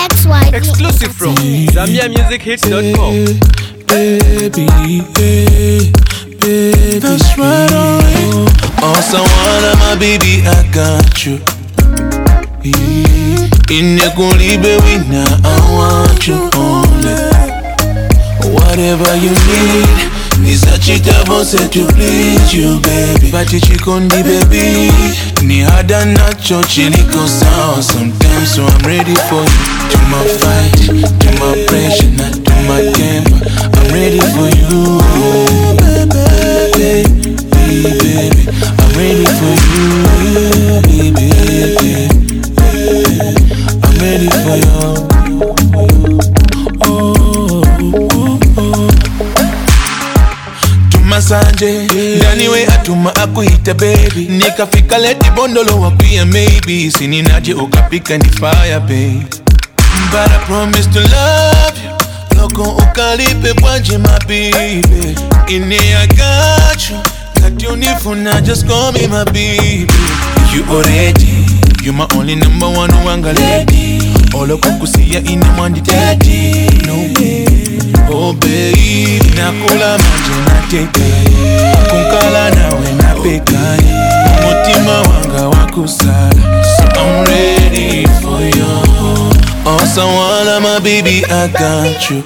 XY. Exclusive from ZambiaMusicHits.com. Baby, that's right, alright. Also, wanna my baby, I got you. In your baby, I want you only. Whatever you need. Nisa chita bonse to please you, baby. Bati chikondi, baby. Ni hada nacho chiliko sawa sometimes, so I'm ready for you. To my fight, to my pressure, not to my temper. I'm ready for you, baby, baby. I'm ready for you, baby, baby. I'm ready for you. Masanje ndani we atuma akuita baby, nikafika leti bondolo wakuya maybe, sininaje ukapika ni fire baby, but I promise to love you loko ukalipe bwanje my baby. In I got you, got you nifuna, just call me my baby. You already, you my only number one wanga lady. Olo kukusia ina mwandi daddy. No baby, oh baby, nakula manje na teka, kunkala nawe na peka, mutima wanga wakusala, so I'm ready for you. Also wanna my baby, I got you.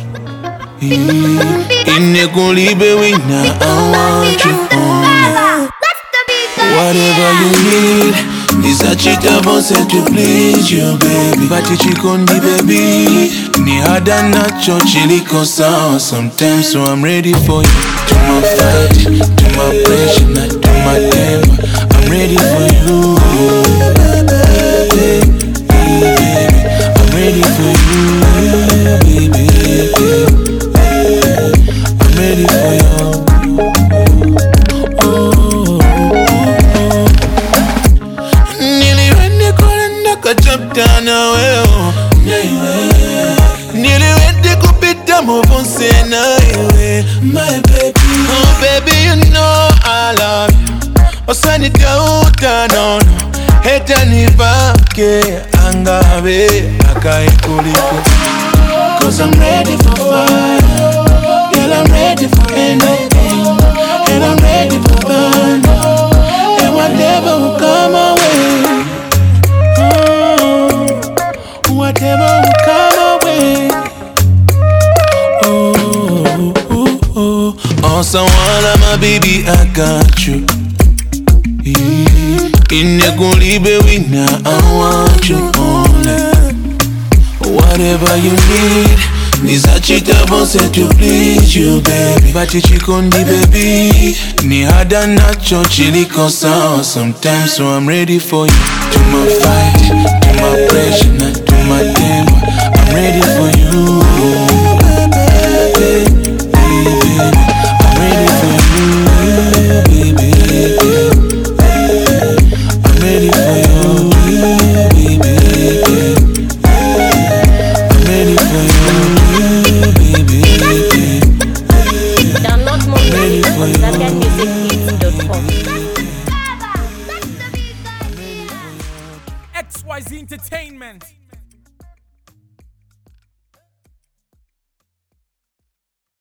In kulibe wina, I want you only. Whatever you need. Nisa chita bonse to please you, baby. Bati chikondi, baby. Ni hada nacho chiliko sawa sometimes, so I'm ready for you. To my fight, to my pressure, not to my temper. I'm ready for you, baby, baby. I'm ready for you, baby, baby. I'm ready for you. Chapter na wewe niliwende kupita muvunse na wewe, my baby. Oh baby, you know I love you. Osani tauta nono heta nivake angabe akae kuliko, cause I'm ready for fire. Girl, I'm ready for anything, and I'm ready for fun, and whatever will come my way. Whatever will come away. Oh. Also wanna my baby, I got you. In your kulibe wina, I want you only. Whatever you need. Nisa chita bonse to please you, baby. Bati chikondi, baby. Ni hada nacho chiliko sawa sometimes, so I'm ready for you. To my fight, to my pressure, not to my temper. I'm ready for you, baby, baby. I'm ready for you, baby, baby. I'm ready for you, baby, baby. I'm ready for you, baby, baby. Download more music on ZambiaMusicHits.com. XYZ Entertainment.